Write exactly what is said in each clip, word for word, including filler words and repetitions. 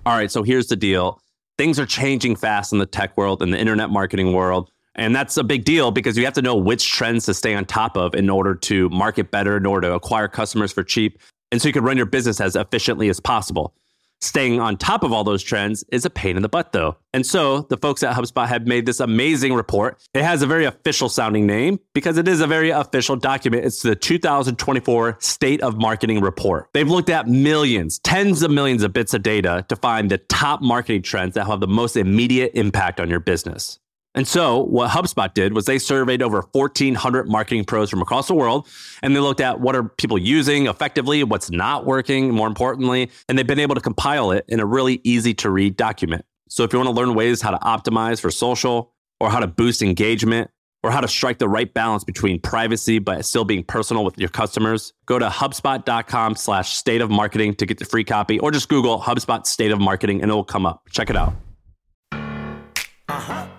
all right, so here's the deal. Things are changing fast in the tech world and the internet marketing world. And that's a big deal because you have to know which trends to stay on top of in order to market better, in order to acquire customers for cheap. And so you can run your business as efficiently as possible. Staying on top of all those trends is a pain in the butt, though. And so the folks at HubSpot have made this amazing report. It has a very official sounding name because it is a very official document. It's the two thousand twenty-four State of Marketing Report. They've looked at millions, tens of millions of bits of data to find the top marketing trends that have the most immediate impact on your business. And so what HubSpot did was they surveyed over fourteen hundred marketing pros from across the world, and they looked at what are people using effectively, what's not working, more importantly, and they've been able to compile it in a really easy to read document. So if you want to learn ways how to optimize for social, or how to boost engagement, or how to strike the right balance between privacy but still being personal with your customers, go to HubSpot.com slash state of marketing to get the free copy, or just Google HubSpot State of Marketing and it will come up. Check it out. Uh-huh.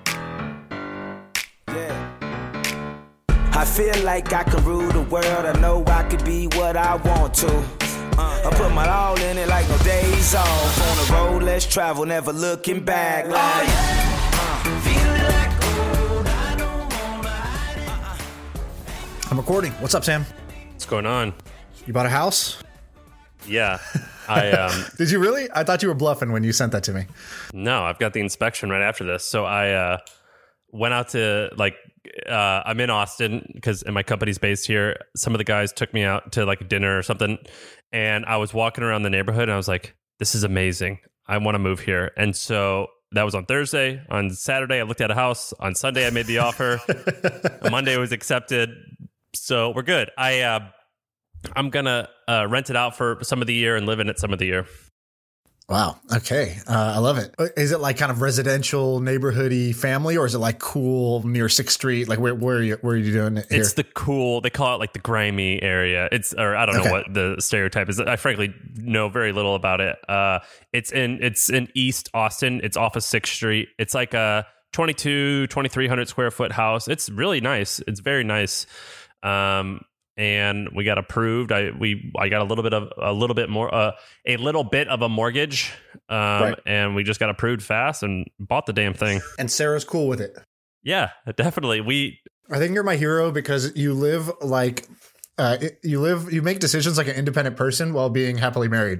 I feel like I can rule the world. I know I could be what I want to. Uh, I put my all in it like no days off. On the road, let's travel, never looking back. Like, oh, yeah. uh, feeling like old, I don't wanna hide it. I'm recording. What's up, Sam? What's going on? You bought a house? Yeah. I um Did you really? I thought you were bluffing when you sent that to me. No, I've got the inspection right after this. So I uh, went out to like uh, I'm in Austin because and my company's based here. Some of the guys took me out to like dinner or something, and I was walking around the neighborhood and I was like, "This is amazing. I want to move here." And so that was on Thursday. On Saturday, I looked at a house. On Sunday, I made the offer. On Monday, it was accepted. So we're good. I uh, I'm gonna uh, rent it out for some of the year and live in it some of the year. Wow. Okay. Uh, I love it. Is it like kind of residential neighborhoody family, or is it like cool near sixth Street? Like where, where are you, where are you doing it here? It's the cool, they call it like the grimy area. It's, or I don't Okay. know what the stereotype is. I frankly know very little about it. Uh, it's in, it's in East Austin. It's off of sixth Street. It's like a twenty-two, twenty-three hundred square foot house. It's really nice. It's very nice. Um, And we got approved. I we I got a little bit of a little bit more uh, a little bit of a mortgage, um, Right. and we just got approved fast and bought the damn thing. And Sarah's cool with it. Yeah, definitely. We I think you're my hero because you live like uh, you live you make decisions like an independent person while being happily married.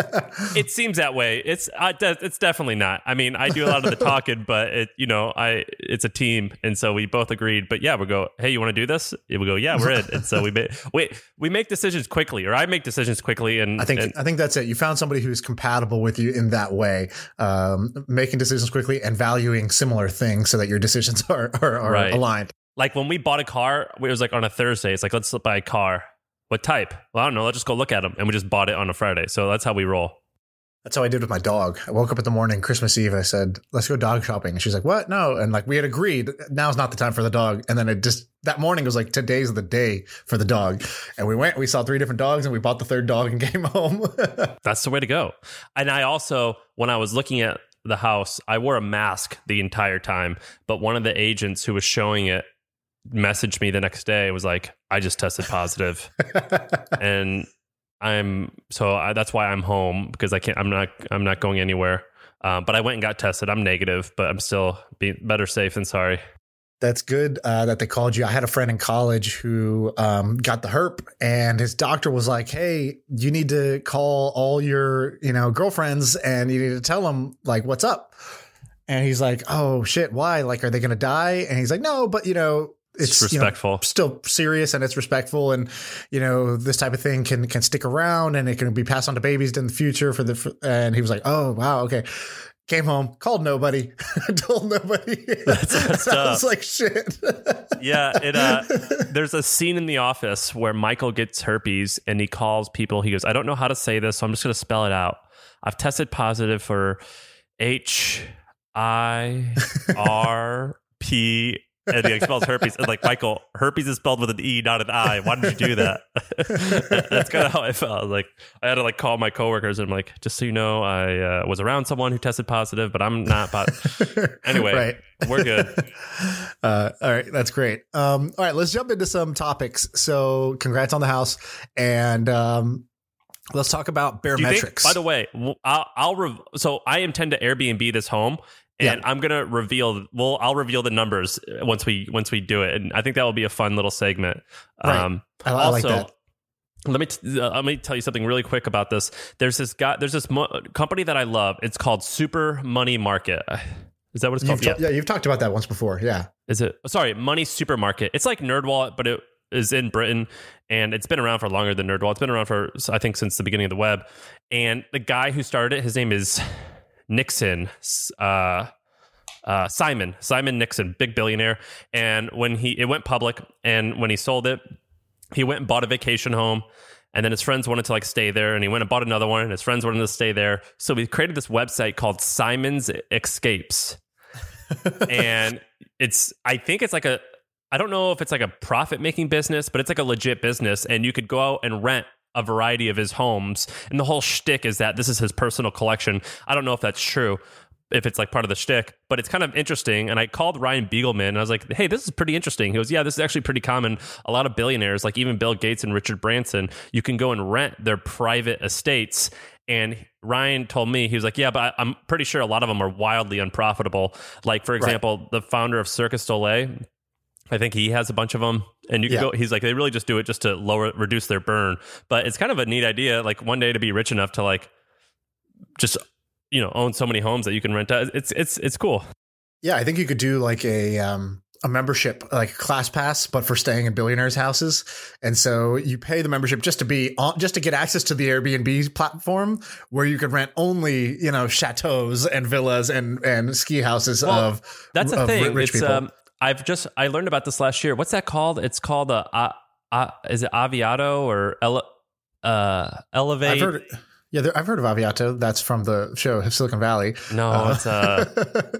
it seems that way. It's I, de- it's definitely not. I mean, I do a lot of the talking, but it you know I it's a team, and so we both agreed. But yeah, we go, hey, you want to do this? We go, yeah, we're in. And so we make we we make decisions quickly, or I make decisions quickly. And I think and, I think that's it. You found somebody who's compatible with you in that way, um, making decisions quickly and valuing similar things so that your decisions are are, are Right. aligned. like when we bought a car, it was like on a Thursday. It's like, let's buy a car. What type? Well, I don't know. Let's just go look at them. And we just bought it on a Friday. So that's how we roll. That's how I did with my dog. I woke up in the morning, Christmas Eve. I said, let's go dog shopping. And she's like, what? No. And like we had agreed, now's not the time for the dog. And then it just, that morning was like, today's the day for the dog. And we went, we saw three different dogs and we bought the third dog and came home. That's the way to go. And I also, when I was looking at the house, I wore a mask the entire time. But one of the agents who was showing it messaged me the next day. It was like, I just tested positive. And I'm so I, that's why I'm home, because I can't. I'm not. I'm not going anywhere. Um, but I went and got tested. I'm negative, but I'm still be better safe than sorry. That's good uh, that they called you. I had a friend in college who um, got the herp, and his doctor was like, "Hey, you need to call all your you know girlfriends, and you need to tell them like what's up." And he's like, "Oh shit, why? Like, are they going to die?" And he's like, "No, but you know." It's, It's respectful, you know, still serious, and it's respectful, and you know this type of thing can can stick around, and it can be passed on to babies in the future. For the for, and he was like, "Oh wow, okay." Came home, called nobody, told nobody. That's messed I up. was like, "Shit." Yeah, it. Uh, there's a scene in The Office where Michael gets herpes, and he calls people. He goes, "I don't know how to say this, so I'm just going to spell it out. I've tested positive for H I R P." And he spells herpes. And like, Michael, herpes is spelled with an E, not an I. Why did you do that? That's kind of how I felt. I was like, I had to like call my coworkers and I'm like, just so you know, I uh, was around someone who tested positive, but I'm not. But anyway, Right. We're good. Uh, all right. That's great. Um, all right. Let's jump into some topics. So congrats on the house. And um, Let's talk about Do you think- barometrics. by the way, w- I'll, I'll rev- so I intend to Airbnb this home, and Yeah. I'm gonna reveal. Well, I'll reveal the numbers once we once we do it, and I think that will be a fun little segment. Right. Um, I, I like that. Let me t- uh, let me tell you something really quick about this. There's this guy. There's this mo- company that I love. It's called Super Money Market. Is that what it's You've called? ta- yeah, you've talked about that once before. Yeah. Is it? Sorry, Money Supermarket. It's like NerdWallet, but it is in Britain, and it's been around for longer than NerdWallet. It's been around for, I think, since the beginning of the web. And the guy who started it, his name is Nixon, uh, uh, Simon, Simon Nixon, big billionaire. And when he it went public, and when he sold it, he went and bought a vacation home. And then his friends wanted to like stay there, and he went and bought another one, and his friends wanted to stay there. So we created this website called Simon's Escapes. And it's, I think it's like a, I don't know if it's like a profit making business, but it's like a legit business. And you could go out and rent a variety of his homes. And the whole shtick is that this is his personal collection. I don't know if that's true, if it's like part of the shtick, but it's kind of interesting. And I called Ryan Beagleman and I was like, hey, this is pretty interesting. He goes, yeah, this is actually pretty common. A lot of billionaires, like even Bill Gates and Richard Branson, you can go and rent their private estates. And Ryan told me, he was like, yeah, but I'm pretty sure a lot of them are wildly unprofitable. Like, for example, right. the founder of Cirque du Soleil, I think he has a bunch of them, and you can yeah. go, he's like, they really just do it just to lower, reduce their burn. But it's kind of a neat idea. Like one day to be rich enough to like, just, you know, own so many homes that you can rent out. It's, it's, it's cool. Yeah. I think you could do like a, um, a membership, like a class pass, but for staying in billionaires' houses. And so you pay the membership just to be on, just to get access to the Airbnb platform where you could rent only, you know, chateaus and villas and, and ski houses well, of, that's a of thing. rich it's, people. Um, I've just, I learned about this last year. What's that called? It's called a, uh, uh, is it Aviato or ele, uh, Elevate? I've heard, yeah, there, I've heard of Aviato. That's from the show Silicon Valley. No, uh, it's uh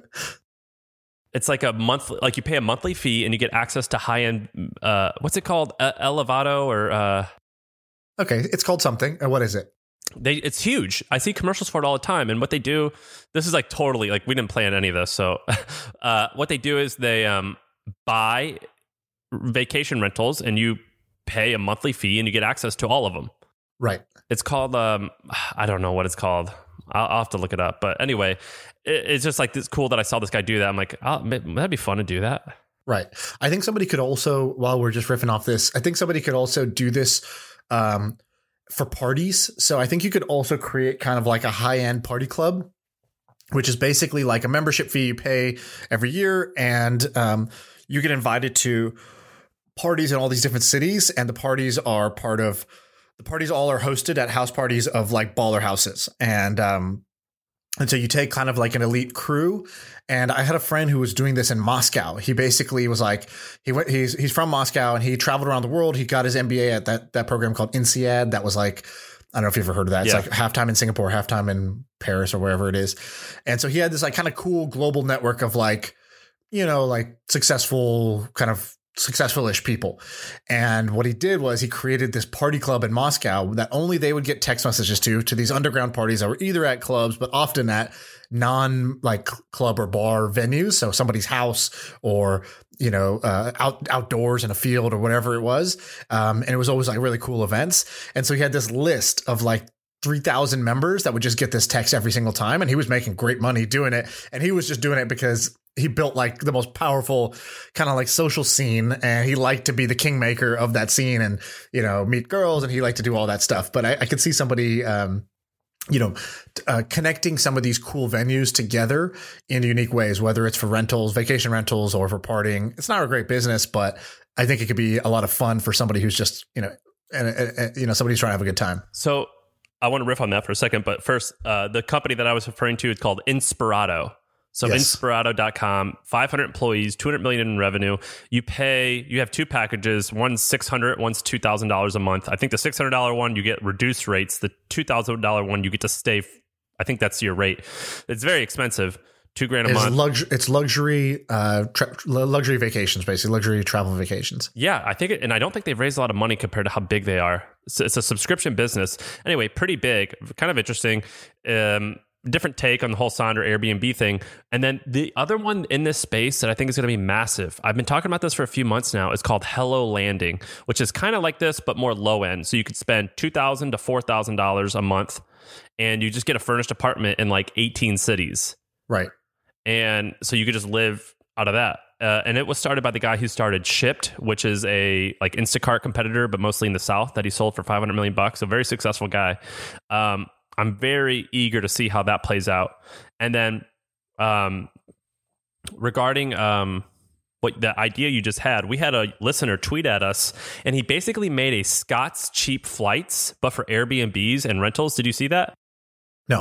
it's like a monthly, like you pay a monthly fee and you get access to high end, uh, what's it called? Uh, Elevado or, uh, okay. It's called something. What is it? They, it's huge. I see commercials for it all the time. And what they do, this is like totally like we didn't plan any of this. So uh, what they do is they um, buy vacation rentals and you pay a monthly fee and you get access to all of them. Right. It's called, um, I don't know what it's called. I'll, I'll have to look it up. But anyway, it, it's just like this cool that I saw this guy do that. I'm like, oh, that'd be fun to do that. Right. I think somebody could also, while we're just riffing off this, I think somebody could also do this um, for parties. So I think you could also create kind of like a high-end party club, which is basically like a membership fee you pay every year. And um, you get invited to parties in all these different cities. And the parties are part of, the parties all are hosted at house parties of like baller houses. And, um, and so you take kind of like an elite crew. And I had a friend who was doing this in Moscow. He basically was like, he went, he's, he's from Moscow and he traveled around the world. He got his M B A at that, that program called INSEAD. That was like, I don't know if you've ever heard of that. Yeah. It's like halftime in Singapore, halftime in Paris or wherever it is. And so he had this like kind of cool global network of like, you know, like successful kind of successful-ish people. And what he did was he created this party club in Moscow that only they would get text messages to, to these underground parties that were either at clubs, but often at non like club or bar venues. So somebody's house or, you know, uh, out outdoors in a field or whatever it was. Um, and it was always like really cool events. And so he had this list of like three thousand members that would just get this text every single time. And he was making great money doing it. And he was just doing it because he built like the most powerful kind of like social scene, and he liked to be the kingmaker of that scene and, you know, meet girls, and he liked to do all that stuff. But I, I could see somebody, um, you know, uh, connecting some of these cool venues together in unique ways, whether it's for rentals, vacation rentals, or for partying. It's not a great business, but I think it could be a lot of fun for somebody who's just, you know, and, and you know, somebody's trying to have a good time. So I want to riff on that for a second, but first, uh, the company that I was referring to is called Inspirato. So yes. Inspirato dot com, five hundred employees, two hundred million in revenue. You pay, you have two packages. One's six hundred dollars, one's two thousand dollars a month. I think the six hundred dollars one, you get reduced rates. The two thousand dollars one, you get to stay. I think that's your rate. It's very expensive. Two grand a it's month. Lux- it's luxury, uh, tra- luxury vacations, basically luxury travel vacations. Yeah, I think it, and I don't think they've raised a lot of money compared to how big they are. So it's a subscription business. Anyway, pretty big, kind of interesting. Um, different take on the whole Sonder Airbnb thing. And then the other one in this space that I think is going to be massive, I've been talking about this for a few months now, is called Hello Landing, which is kind of like this, but more low end. So you could spend two thousand dollars to four thousand dollars a month and you just get a furnished apartment in like eighteen cities. Right. And so you could just live out of that. Uh, and it was started by the guy who started Shipt, which is a like Instacart competitor, but mostly in the South, that he sold for five hundred million bucks. A very successful guy. Um, I'm very eager to see how that plays out. And then um, regarding um, what the idea you just had, we had a listener tweet at us, and he basically made a Scott's Cheap Flights, but for Airbnbs and rentals. Did you see that? No.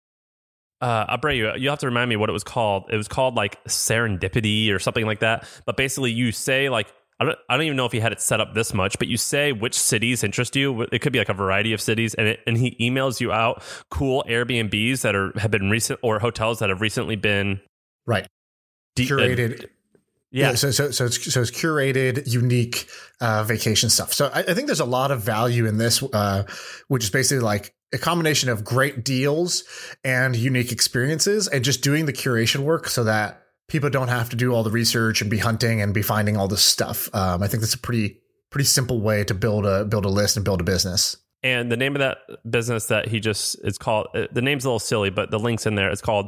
Uh, Abreu, you have to remind me what it was called. It was called like Serendipity or something like that. But basically you say like, I don't, I don't even know if he had it set up this much, but you say which cities interest you. It could be like a variety of cities, and it, and he emails you out cool Airbnbs that are have been recent, or hotels that have recently been right de- curated. Uh, yeah. yeah. So so so it's, so it's curated, unique uh, vacation stuff. So I, I think there's a lot of value in this, uh, which is basically like a combination of great deals and unique experiences, and just doing the curation work so that people don't have to do all the research and be hunting and be finding all this stuff. Um, I think that's a pretty pretty simple way to build a build a list and build a business. And the name of that business that he just it's called, the name's a little silly, but the link's in there. It's called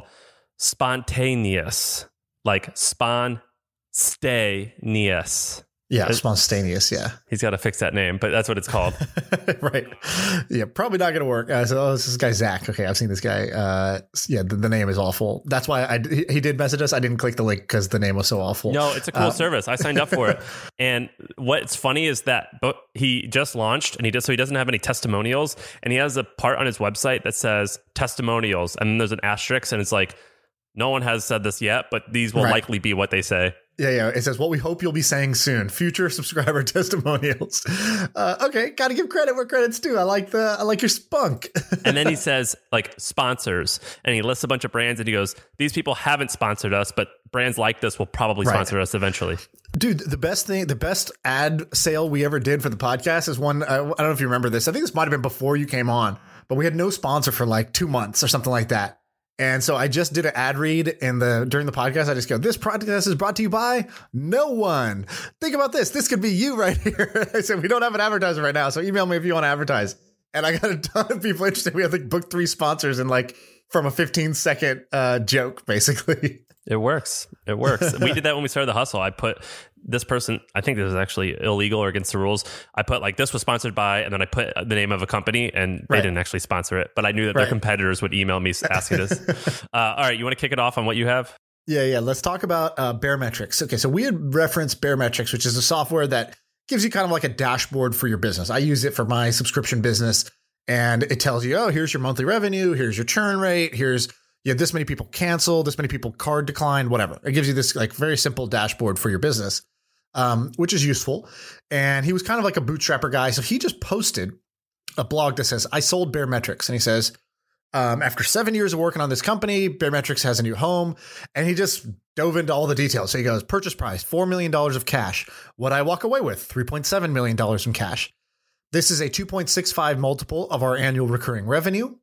Spontaneous, like spawn stay neus. Yeah, spontaneous. Yeah, he's got to fix that name, but that's what it's called. Right. Yeah, probably not going to work. Uh, so, oh, this is guy Zach. Okay, I've seen this guy. Uh, yeah, the, the name is awful. That's why I he did message us. I didn't click the link because the name was so awful. No, it's a cool uh, service. I signed up for it. And what's funny is that but he just launched, and he does so he doesn't have any testimonials, and he has a part on his website that says testimonials, and then there's an asterisk, and it's like, no one has said this yet, but these will right. likely be what they say. Yeah, yeah. It says, what we hope you'll be saying soon. Future subscriber testimonials. Uh, okay, got to give credit where credit's due. I like the, I like your spunk. And then he says, like, sponsors, and he lists a bunch of brands, and he goes, these people haven't sponsored us, but brands like this will probably right. sponsor us eventually. Dude, the best thing, the best ad sale we ever did for the podcast is one. Uh, I don't know if you remember this. I think this might have been before you came on, but we had no sponsor for like two months or something like that. And so I just did an ad read in the during the podcast. I just go, this podcast is brought to you by no one. Think about this. This could be you right here. I said, we don't have an advertiser right now, so email me if you want to advertise. And I got a ton of people interested. We had like booked three sponsors and like from a fifteen second uh, joke, basically. It works. It works. We did that when we started the hustle. I put this person, I think this is actually illegal or against the rules. I put like, this was sponsored by, and then I put the name of a company, and they right. didn't actually sponsor it, but I knew that right. their competitors would email me asking this. uh, all right. You want to kick it off on what you have? Yeah. Yeah. Let's talk about uh, Baremetrics. Okay. So we had referenced Baremetrics, which is a software that gives you kind of like a dashboard for your business. I use it for my subscription business, and it tells you, oh, here's your monthly revenue. Here's your churn rate. Here's, you have this many people cancel, this many people card decline, whatever. It gives you this like very simple dashboard for your business, um, which is useful. And he was kind of like a bootstrapper guy. So he just posted a blog that says, I sold Baremetrics. And he says, um, after seven years of working on this company, Baremetrics has a new home. And he just dove into all the details. So he goes, purchase price, four million dollars of cash. What I walk away with, three point seven million dollars in cash. This is a two point six five multiple of our annual recurring revenue.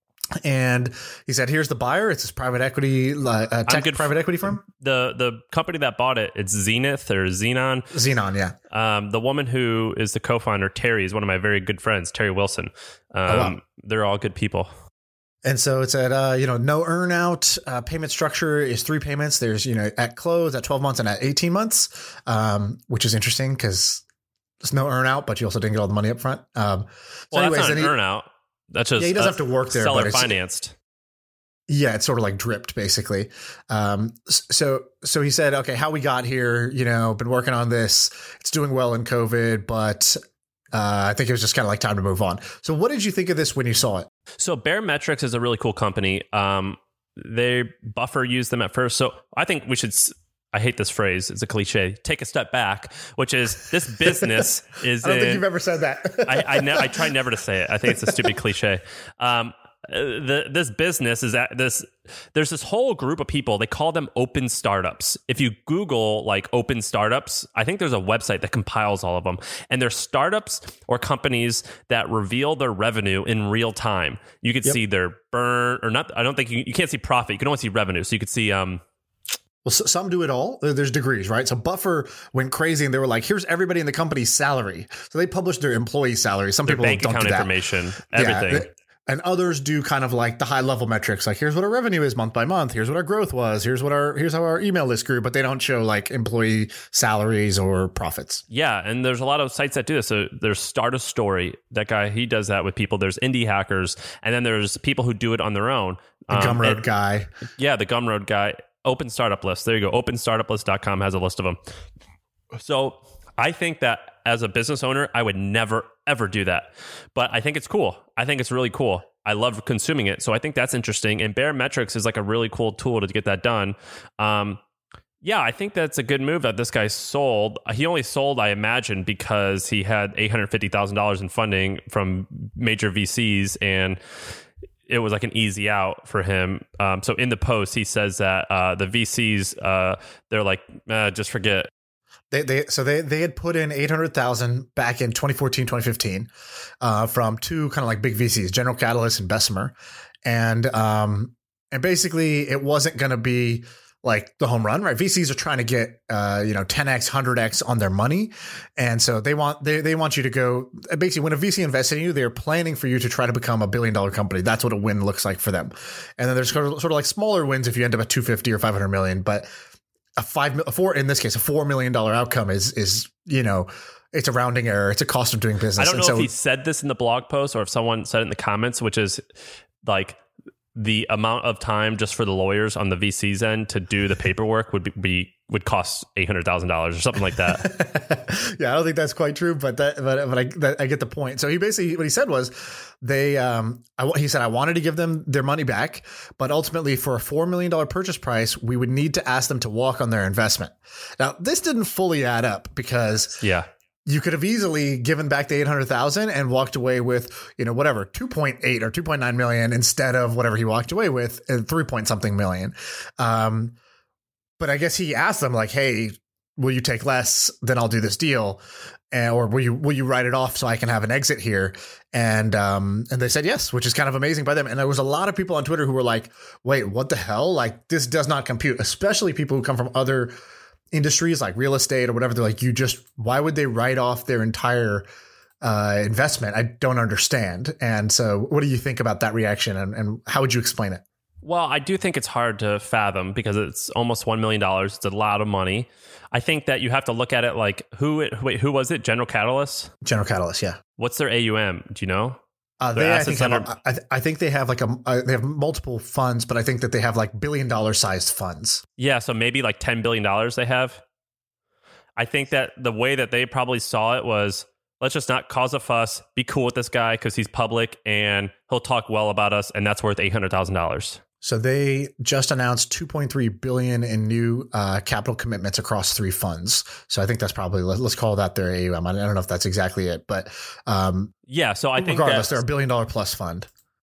And he said, here's the buyer. It's this private equity, uh, tech private equity firm. The the company that bought it, it's Zenith or Xenon. Xenon, yeah. Um, the woman who is the co-founder, Terry, is one of my very good friends, Terry Wilson. Um, oh, wow. They're all good people. And so it's at, uh, you know, no earn out. Uh, payment structure is three payments. There's, you know, at close, at twelve months, and at eighteen months, um, which is interesting because there's no earn out, but you also didn't get all the money up front. Um, so well, anyways, that's not an he, earn out. That's just yeah, he doesn't have to work there. Seller but it's, financed. Yeah, it's sort of like dripped, basically. Um, so, so he said, okay, how we got here, you know, been working on this. It's doing well in COVID, but uh, I think it was just kind of like time to move on. So, what did you think of this when you saw it? So, Baremetrics is a really cool company. Um, they Buffer used them at first, so I think we should. I hate this phrase. It's a cliche. Take a step back, which is this business is. I don't in, think you've ever said that. I I, ne- I try never to say it. I think it's a stupid cliche. Um, the this business is at this. There's this whole group of people. They call them open startups. If you Google like open startups, I think there's a website that compiles all of them. And they're startups or companies that reveal their revenue in real time. You could yep. see their burn or not. I don't think you, you can't see profit. You can only see revenue. So you could see. Um, Well, some do it all. There's degrees, right? So Buffer went crazy and they were like, here's everybody in the company's salary. So they published their employee salary. Some their people bank don't account do that. information, everything. Yeah, and others do kind of like the high level metrics. Like here's what our revenue is month by month. Here's what our growth was. Here's what our, here's how our email list grew, but they don't show like employee salaries or profits. Yeah. And there's a lot of sites that do this. So there's Start a Story. That guy, he does that with people. There's Indie Hackers. And then there's people who do it on their own. The um, Gumroad and, guy. Yeah. The Gumroad guy. Open Startup List. There you go. open startup list dot com has a list of them. So I think that as a business owner, I would never, ever do that. But I think it's cool. I think it's really cool. I love consuming it. So I think that's interesting. And Baremetrics is like a really cool tool to get that done. Um, yeah, I think that's a good move that this guy sold. He only sold, I imagine, because he had eight hundred fifty thousand dollars in funding from major V Cs and it was like an easy out for him. Um, so in the post, he says that uh, the V Cs, uh, they're like, uh, just forget. They, they, so they, they had put in eight hundred thousand back in twenty fourteen, twenty fifteen uh, from two kind of like big V Cs, General Catalyst and Bessemer. And, um, and basically it wasn't going to be like the home run, right? V Cs are trying to get, uh, you know, ten X, one hundred X on their money. And so they want, they, they want you to go basically when a V C invests in you, they're planning for you to try to become a billion dollar company. That's what a win looks like for them. And then there's sort of, sort of like smaller wins if you end up at two fifty or five hundred million, but a five, a four, in this case, a four million dollars outcome is, is, you know, it's a rounding error. It's a cost of doing business. I don't know and so, if he said this in the blog post or if someone said it in the comments, which is like, the amount of time just for the lawyers on the V C's end to do the paperwork would be, be would cost eight hundred thousand dollars or something like that. Yeah, I don't think that's quite true, but that, but but I that, I get the point. So he basically what he said was they um I, he said I wanted to give them their money back, but ultimately for a four million dollar purchase price, we would need to ask them to walk on their investment. Now this didn't fully add up because yeah. You could have easily given back the eight hundred thousand and walked away with, you know, whatever, two point eight or two point nine million instead of whatever he walked away with, three point something million. Um, but I guess he asked them like, hey, will you take less? Then I'll do this deal. And, or will you, will you write it off so I can have an exit here? And, um, and they said yes, which is kind of amazing by them. And there was a lot of people on Twitter who were like, wait, what the hell? Like this does not compute, especially people who come from other industries like real estate or whatever. They're like, you just, why would they write off their entire uh, investment? I don't understand. And so what do you think about that reaction and, and how would you explain it? Well, I do think it's hard to fathom because it's almost one million dollars. It's a lot of money. I think that you have to look at it like who, it, wait, who was it? General Catalyst? General Catalyst. Yeah. What's their A U M? Do you know? Uh, they, I think, have, under- I, th- I think they have like a uh, they have multiple funds, but I think that they have like billion dollar sized funds. Yeah, so maybe like ten billion dollars they have. I think that the way that they probably saw it was let's just not cause a fuss, be cool with this guy because he's public and he'll talk well about us, and that's worth eight hundred thousand dollars. So they just announced two point three billion dollars in new uh, capital commitments across three funds. So I think that's probably, let's call that their A U M. I don't know if that's exactly it, but um, yeah. So I think regardless, they're a billion dollar plus fund.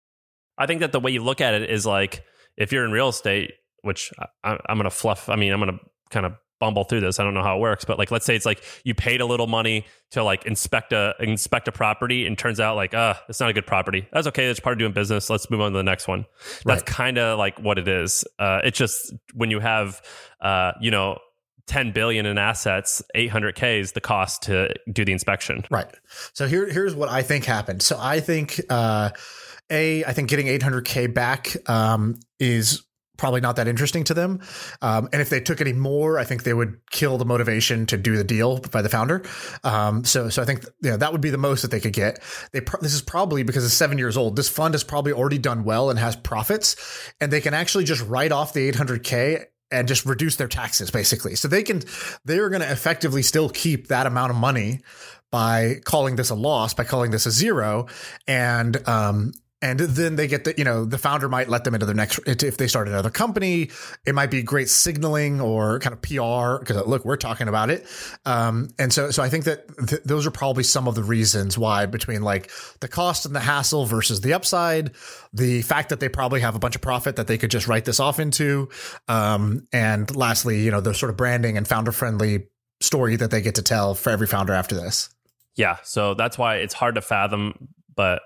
I think that the way you look at it is like if you're in real estate, which I, I'm going to fluff. I mean, I'm going to kind of bumble through this. I don't know how it works, but like, let's say it's like you paid a little money to like inspect a inspect a property and turns out like, uh, it's not a good property. That's okay. That's part of doing business. Let's move on to the next one. That's right. Kind of like what it is. Uh, it's just when you have, uh, you know, ten billion in assets, eight hundred K is the cost to do the inspection. Right. So here, here's what I think happened. So I think, uh, A, I think getting eight hundred K back um, is probably not that interesting to them. Um, and if they took any more, I think they would kill the motivation to do the deal by the founder. Um, so, so I think, you know, that would be the most that they could get. They, pro- this is probably because it's seven years old. This fund has probably already done well and has profits, and they can actually just write off the eight hundred K and just reduce their taxes basically. So they can, they're going to effectively still keep that amount of money by calling this a loss, by calling this a zero. And, um, And then they get the, you know, the founder might let them into their next, if they start another company, it might be great signaling or kind of P R because look, we're talking about it. Um, and so, so I think that th- those are probably some of the reasons why, between like the cost and the hassle versus the upside, the fact that they probably have a bunch of profit that they could just write this off into. Um, and lastly, you know, the sort of branding and founder friendly story that they get to tell for every founder after this. Yeah. So that's why it's hard to fathom, but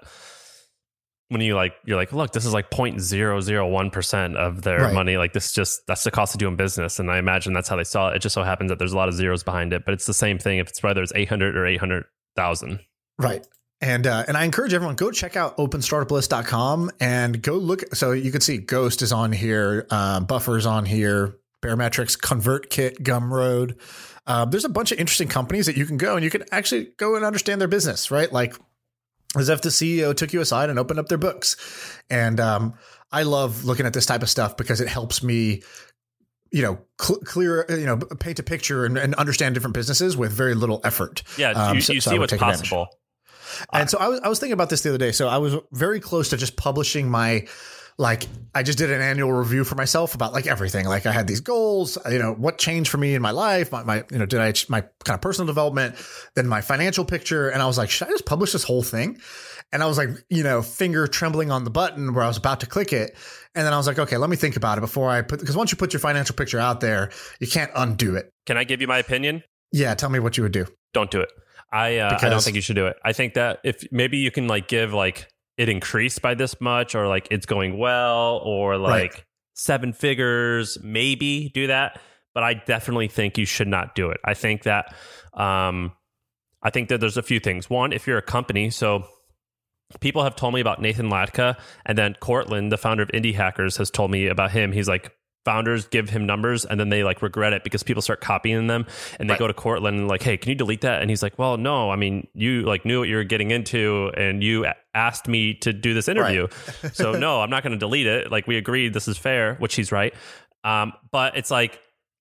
when you like, you're like, look, this is like zero point zero zero one percent of their Right. money. Like this just, that's the cost of doing business. And I imagine that's how they saw it. It just so happens that there's a lot of zeros behind it, but it's the same thing if it's whether it's eight hundred or eight hundred thousand. Right. And uh, and I encourage everyone, go check out open startup list dot com and go look. So you can see Ghost is on here. Um, Buffer's on here. Barometrics, ConvertKit, Gumroad. Uh, there's a bunch of interesting companies that you can go and you can actually go and understand their business, right? Like, as if the C E O took you aside and opened up their books. And um, I love looking at this type of stuff because it helps me, you know, cl- clear, you know, paint a picture and, and understand different businesses with very little effort. Yeah. Um, you so- you so I see would what's take advantage. possible. And so I was, I was thinking about this the other day. So I was very close to just publishing my, like, I just did an annual review for myself about like everything. Like I had these goals, you know, what changed for me in my life, my, my you know, did I, my kind of personal development, then my financial picture. And I was like, should I just publish this whole thing? And I was like, you know, finger trembling on the button where I was about to click it. And then I was like, okay, let me think about it before I put, because once you put your financial picture out there, you can't undo it. Can I give you my opinion? Yeah. Tell me what you would do. Don't do it. I, uh, I don't Because- think you should do it. I think that if maybe you can like give like it increased by this much or like it's going well or like Right. seven figures, maybe do that. But I definitely think you should not do it. I think that, um, I think that there's a few things. One, if you're a company, so people have told me about Nathan Latka, and then Cortland, the founder of Indie Hackers, has told me about him. He's like, founders give him numbers and then they like regret it because people start copying them and they Right. go to Cortland and like, hey, can you delete that? And he's like, well, no, I mean, you like knew what you were getting into and you a- asked me to do this interview. Right. So no, I'm not going to delete it. Like we agreed this is fair, which he's right. Um, but it's like,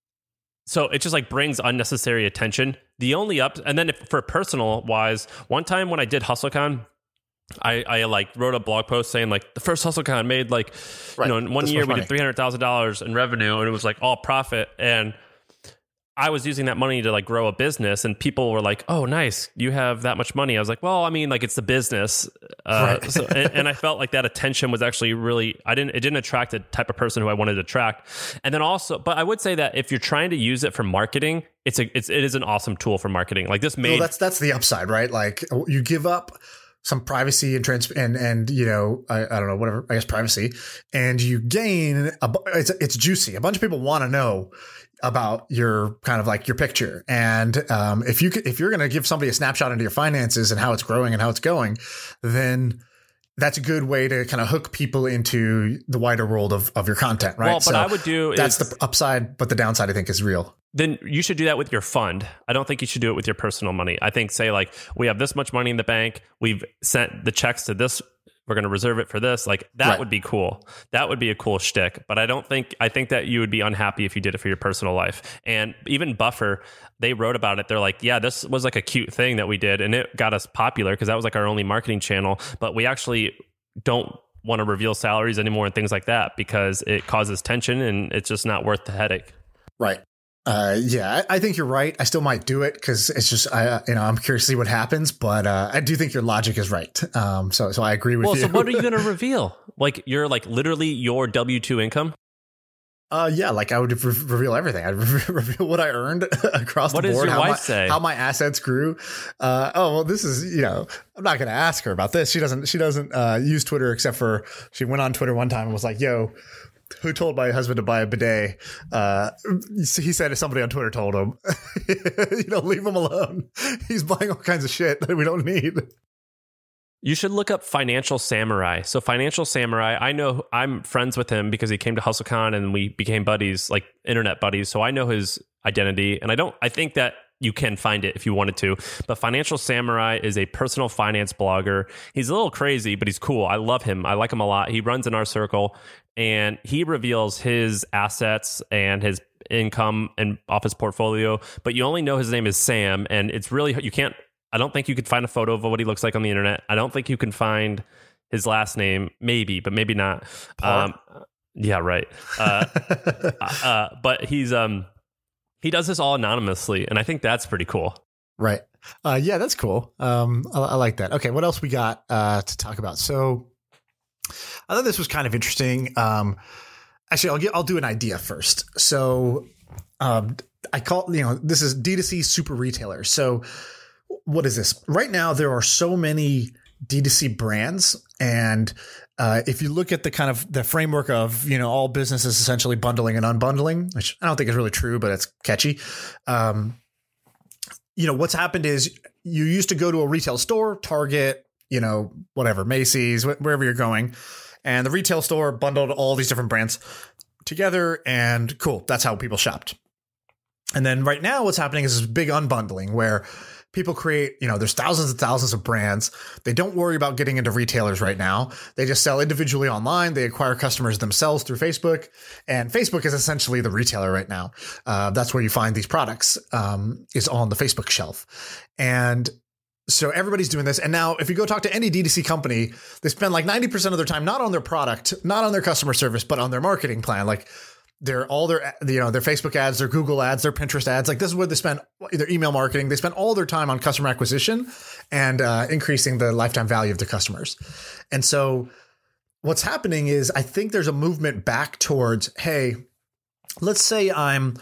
so it just like brings unnecessary attention. The only up, and then if, for personal wise, one time when I did HustleCon, I, I like wrote a blog post saying like the first HustleCon made like, Right. you know, in one This year much we money. did three hundred thousand dollars in revenue and it was like all profit. And I was using that money to like grow a business and people were like, oh, nice. You have that much money. I was like, well, I mean, like it's the business. Uh, Right. so, and, and I felt like that attention was actually really, I didn't, it didn't attract the type of person who I wanted to attract. And then also, but I would say that if you're trying to use it for marketing, it's a, it's, it is an awesome tool for marketing. Like this made, Well, that's that's the upside, right? Like you give up some privacy and trans and and you know I, I don't know whatever I guess privacy, and you gain a, bu- it's it's juicy. A bunch of people want to know about your kind of like your picture, and um, if you could, if you're going to give somebody a snapshot into your finances and how it's growing and how it's going, then that's a good way to kind of hook people into the wider world of of your content, right? well, but I would do that's is, the upside, but the downside I think is real. then you should do that with your fund. I don't think you should do it with your personal money. I think say like, we have this much money in the bank. We've sent the checks to this. We're going to reserve it for this. Like that Right. would be cool. That would be a cool shtick. But I don't think, I think that you would be unhappy if you did it for your personal life. And even Buffer, they wrote about it. They're like, yeah, this was like a cute thing that we did. And it got us popular because that was like our only marketing channel. But we actually don't want to reveal salaries anymore and things like that because it causes tension and it's just not worth the headache. Right. Uh, yeah, I, I think you're right. I still might do it because it's just, I, you know, I'm curious to see what happens, but uh, I do think your logic is right. Um, so, so I agree with Well, you. so what are you going to reveal? Like you're like literally your W two income? uh, yeah, like I would re- reveal everything. I'd re- reveal what I earned across What the does board. your how wife my, say? How my assets grew. Uh, oh well, this is you know, I'm not going to ask her about this. She doesn't. She doesn't uh, use Twitter except for she went on Twitter one time and was like, "Yo." Who told my husband to buy a bidet? Uh, he said somebody on Twitter told him, you know, leave him alone. He's buying all kinds of shit that we don't need. You should look up Financial Samurai. So Financial Samurai, I know I'm friends with him because he came to HustleCon and we became buddies, like internet buddies. So I know his identity and I don't, I think that you can find it if you wanted to. But Financial Samurai is a personal finance blogger. He's a little crazy, but he's cool. I love him. I like him a lot. He runs in our circle and he reveals his assets and his income and off his portfolio. But you only know his name is Sam. And it's really, you can't, I don't think you could find a photo of what he looks like on the internet. I don't think you can find his last name, maybe, but maybe not. Um, yeah, right. Uh, uh, but he's um, he does this all anonymously, and I think that's pretty cool. Right. Uh, yeah, that's cool. Um, I, I like that. Okay, what else we got uh, to talk about? So I thought this was kind of interesting. Um, actually, I'll get I'll do an idea first. So um, I call you know this is D two C super retailers. So what is this? Right now, there are so many D two C brands, and uh, if you look at the kind of the framework of, you know, all businesses essentially bundling and unbundling, which I don't think is really true, but it's catchy. Um, you know, what's happened is you used to go to a retail store, Target, you know, whatever, Macy's, wh- wherever you're going, and the retail store bundled all these different brands together, and cool, that's how people shopped. And then right now what's happening is this big unbundling where people create, you know, there's thousands and thousands of brands. They don't worry about getting into retailers right now. They just sell individually online. They acquire customers themselves through Facebook. And Facebook is essentially the retailer right now. Uh, that's where you find these products, um, is on the Facebook shelf. And so everybody's doing this. And now if you go talk to any D two C company, they spend like ninety percent of their time, not on their product, not on their customer service, but on their marketing plan. Like, They're all their, you know, their Facebook ads, their Google ads, their Pinterest ads. Like, this is where they spend their email marketing. They spend all their time on customer acquisition and uh, increasing the lifetime value of the customers. And so what's happening is I think there's a movement back towards, hey, let's say I'm,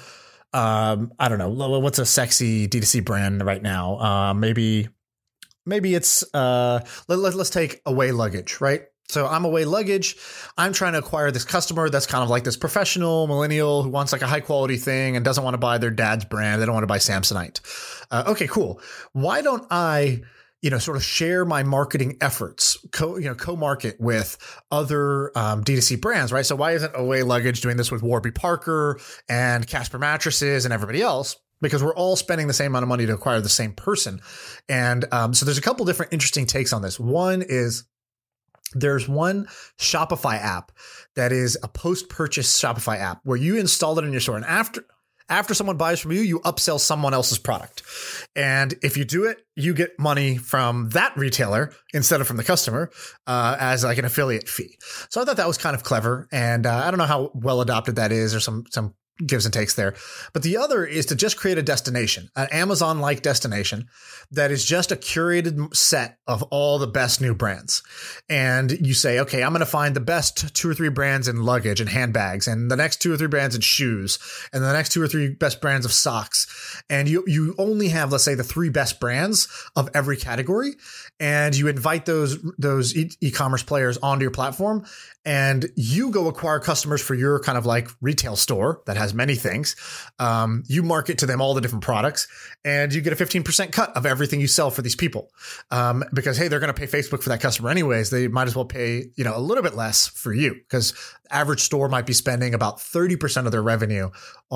um, I don't know, what's a sexy D two C brand right now? Uh, maybe, maybe it's, uh, let, let, let's take Away Luggage, right? So I'm Away Luggage. I'm trying to acquire this customer that's kind of like this professional millennial who wants like a high quality thing and doesn't want to buy their dad's brand. They don't want to buy Samsonite. Uh, okay, cool. Why don't I, you know, sort of share my marketing efforts, co, you know, co-market with other um, D two C brands, right? So why isn't Away Luggage doing this with Warby Parker and Casper Mattresses and everybody else? Because we're all spending the same amount of money to acquire the same person. And um, so there's a couple different interesting takes on this. One is, there's one Shopify app that is a post-purchase Shopify app where you install it in your store. And after after someone buys from you, you upsell someone else's product. And if you do it, you get money from that retailer instead of from the customer uh, as like an affiliate fee. So I thought that was kind of clever. And uh, I don't know how well adopted that is, or some some gives and takes there. But the other is to just create a destination, an Amazon-like destination that is just a curated set of all the best new brands. And you say, okay, I'm going to find the best two or three brands in luggage and handbags, and the next two or three brands in shoes, and the next two or three best brands of socks. And you, you only have, let's say, the three best brands of every category. And you invite those, those e- e-commerce players onto your platform, and you go acquire customers for your kind of like retail store that has many things. Um, you market to them all the different products, and you get a fifteen percent cut of everything you sell for these people. Um, because, hey, they're going to pay Facebook for that customer anyways. They might as well pay, you know, a little bit less for you, because average store might be spending about thirty percent of their revenue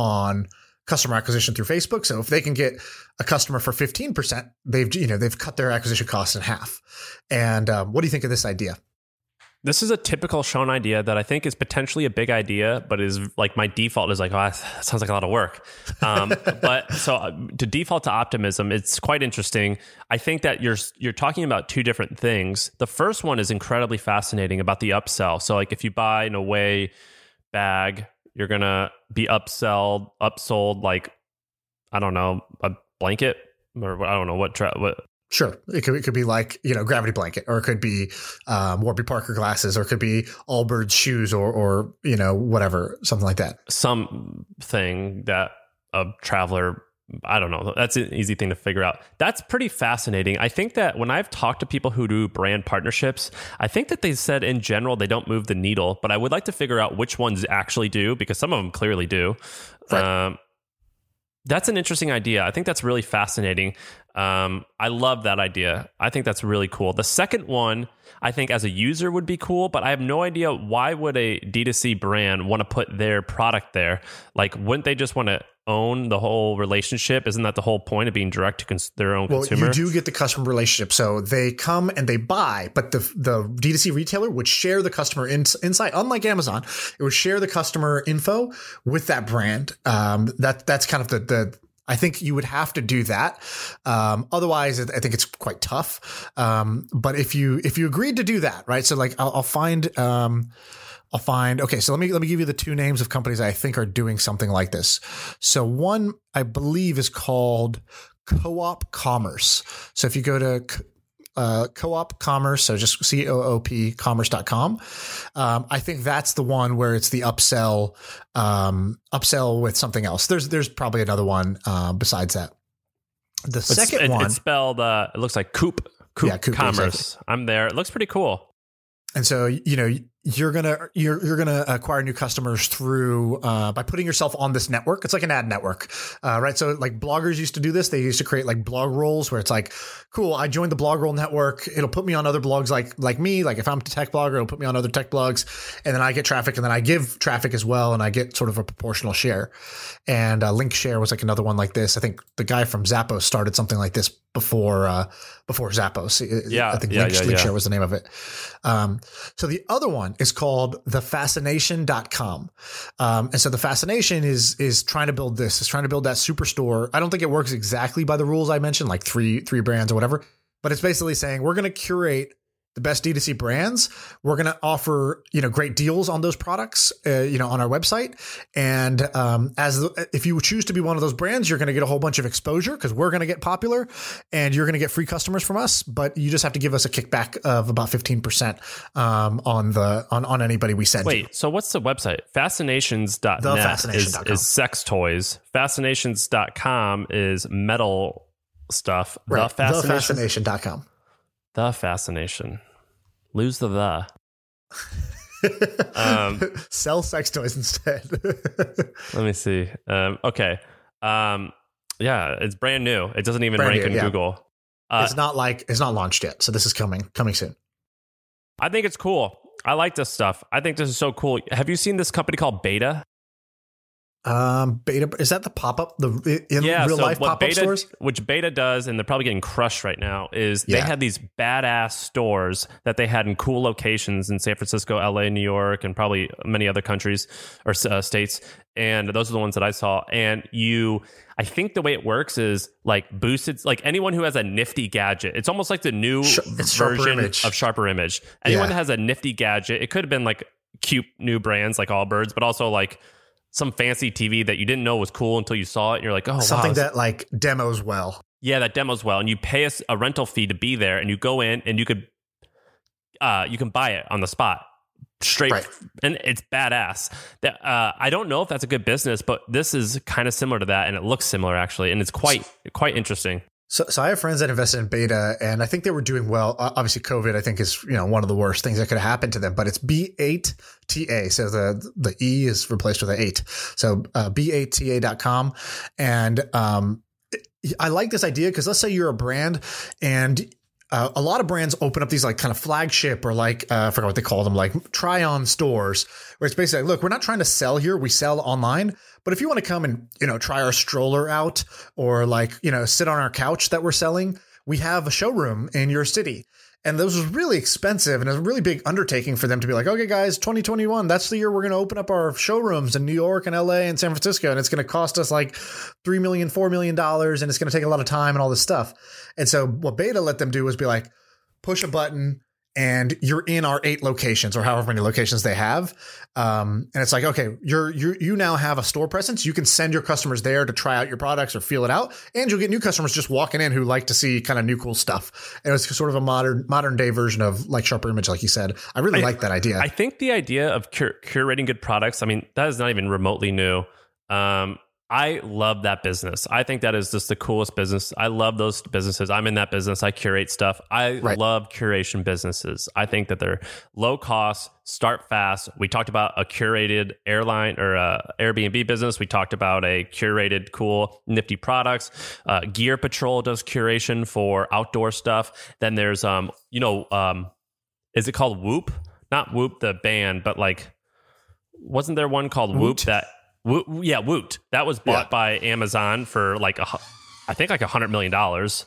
on customer acquisition through Facebook. So if they can get a customer for fifteen percent, they've, you know, they've cut their acquisition costs in half. And um, what do you think of this idea? This is a typical Sean idea that I think is potentially a big idea, but is like my default is like, oh, that sounds like a lot of work. Um, but so to default to optimism, it's quite interesting. I think that you're you're talking about two different things. The first one is incredibly fascinating about the upsell. So like if you buy an Away bag, you're gonna be upsell upsold like, I don't know, a blanket, or I don't know what tra- what. Sure. It could, it could be like, you know, Gravity Blanket, or it could be um, Warby Parker glasses, or it could be Allbirds shoes, or, or, you know, whatever, something like that. Something that a traveler, I don't know. That's an easy thing to figure out. That's pretty fascinating. I think that when I've talked to people who do brand partnerships, I think that they said in general, they don't move the needle, but I would like to figure out which ones actually do, because some of them clearly do. Right. Um, That's an interesting idea. I think that's really fascinating. Um, I love that idea. I think that's really cool. The second one, I think as a user would be cool, but I have no idea why would a D two C brand want to put their product there? Like, wouldn't they just want to own the whole relationship? Isn't that the whole point of being direct to cons- their own well, consumer? You do get the customer relationship. So they come and they buy, but the the D two C retailer would share the customer in, insight. Unlike Amazon, it would share the customer info with that brand. Um, that that's kind of the the I think you would have to do that. Um, otherwise, I think it's quite tough. Um, but if you if you agreed to do that, right? So like I'll, I'll find um, I'll find. Okay, so let me let me give you the two names of companies I think are doing something like this. So one I believe is called Co-op Commerce. So if you go to Uh, Co-op Commerce, so just C O O P commerce dot com. Um, I think that's the one where it's the upsell, um, upsell with something else. There's there's probably another one uh, besides that. The It's, second it, one, it's spelled. Uh, it looks like Coop. Coop, Yeah, Coop, Commerce. exactly. I'm there. It looks pretty cool. and so you know you're gonna you're you're gonna acquire new customers through uh, by putting yourself on this network. It's like an ad network, uh, right? So like bloggers used to do this. They used to create like blog rolls where it's like, cool, I joined the blog roll network. It'll put me on other blogs like like me. Like if I'm a tech blogger, it'll put me on other tech blogs, and then I get traffic, and then I give traffic as well, and I get sort of a proportional share. And uh, Link Share was like another one like this. I think the guy from Zappos started something like this before uh, before Zappos. Yeah, I think yeah, Link, yeah, Link yeah. Share was the name of it. Um, so the other one is called the fascination dot com. Um, and so the Fascination is is trying to build this, is trying to build that superstore. I don't think it works exactly by the rules I mentioned, like three three brands or whatever, but it's basically saying we're going to curate the best D two C brands. We're going to offer, you know, great deals on those products, uh, you know, on our website. And um, as the, if you choose to be one of those brands, you're going to get a whole bunch of exposure because we're going to get popular, and you're going to get free customers from us. But you just have to give us a kickback of about fifteen percent um, on the on, on anybody we send. Wait, you. so what's the website? Fascinations dot net The fascination is, dot com. is sex toys. Fascinations dot com is metal stuff. Right. The Fascination. the fascination dot com. The Fascination. Lose the the. Um, Sell sex toys instead. Let me see. Um, okay. Um, yeah, it's brand new. It doesn't even Brand rank new, in yeah. Google. Uh, it's not like it's not launched yet, so this is coming coming soon. I think it's cool. I like this stuff. I think this is so cool. Have you seen this company called Beta? Um, Beta, is that the pop up the in Yeah, real so life what pop up Beta, stores? which Beta does, and they're probably getting crushed right now, is they Yeah. had these badass stores that they had in cool locations in San Francisco, L A, New York, and probably many other countries or uh, states. And those are the ones that I saw. And you, I think the way it works is like boosted, like anyone who has a nifty gadget. It's almost like the new Sh- it's Sharper version Image. of Sharper Image. Anyone Yeah. that has a nifty gadget, it could have been like cute new brands like Allbirds, but also like some fancy T V that you didn't know was cool until you saw it. And you're like, oh, Something wow, that like demos well. yeah, that demos well, and you pay us a rental fee to be there, and you go in and you could, uh, you can buy it on the spot, straight, Right. and it's badass. That uh, I don't know if that's a good business, but this is kind of similar to that, and it looks similar actually, and it's quite quite interesting. So, so I have friends that invested in Beta, and I think they were doing well. Uh, obviously, COVID, I think, is you know one of the worst things that could have happened to them. But it's B eight T A, so the the E is replaced with an eight. So uh, B eight T A dot com, and um, I like this idea because let's say you're a brand, and uh, a lot of brands open up these like kind of flagship or like uh, I forgot what they call them, like try on stores, where it's basically like, look, we're not trying to sell here, we sell online. But if you want to come and, you know, try our stroller out or like, you know, sit on our couch that we're selling, we have a showroom in your city. And those was really expensive and it was a really big undertaking for them to be like, okay, guys, twenty twenty-one, that's the year we're going to open up our showrooms in New York and L A and San Francisco. And it's going to cost us like three million dollars, four million dollars. And it's going to take a lot of time and all this stuff. And so what Beta let them do was be like, push a button, and you're in our eight locations or however many locations they have. Um, and it's like, okay, you're, you you now have a store presence. You can send your customers there to try out your products or feel it out. And you'll get new customers just walking in who like to see kind of new cool stuff. And it's sort of a modern, modern day version of like Sharper Image, like you said. I really I- like that idea. I think the idea of cur- curating good products, I mean, that is not even remotely new. Um, I love that business. I think that is just the coolest business. I love those businesses. I'm in that business. I curate stuff. I Right. love curation businesses. I think that they're low cost, start fast. We talked about a curated airline or a Airbnb business. We talked about a curated, cool, nifty products. Uh, Gear Patrol does curation for outdoor stuff. Then there's, um, you know, um, is it called Whoop? Not Whoop the band, but like, wasn't there one called Whoop Woot. that? Woot, yeah, Woot. That was bought Yeah. by Amazon for like a, hu- I think like a hundred million dollars.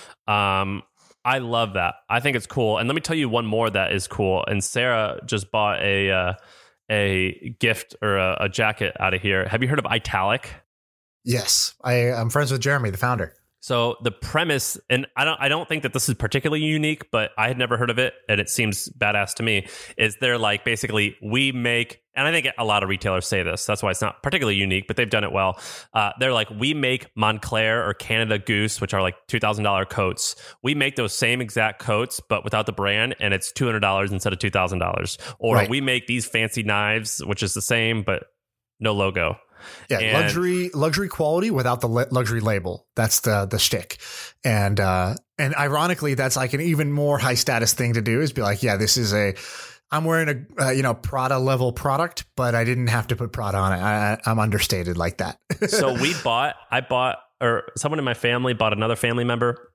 Um, I love that. I think it's cool. And let me tell you one more that is cool. And Sarah just bought a uh, a gift or a, a jacket out of here. Have you heard of Italic? Yes, I, I'm friends with Jeremy, the founder. So the premise, and I don't I don't think that this is particularly unique, but I had never heard of it, and it seems badass to me, is they're like, basically, we make, and I think a lot of retailers say this, that's why it's not particularly unique, but they've done it well. Uh, they're like, we make Montclair or Canada Goose, which are like two thousand dollars coats. We make those same exact coats, but without the brand, and it's two hundred dollars instead of two thousand dollars. Or Right. we make these fancy knives, which is the same, but no logo. Yeah, And- luxury luxury quality without the le- luxury label. That's the the shtick. And uh, and ironically, that's like an even more high status thing to do is be like, yeah, this is a, I'm wearing a uh, you know Prada level product, but I didn't have to put Prada on it. I, I'm understated like that. So we bought, I bought, or someone in my family bought another family member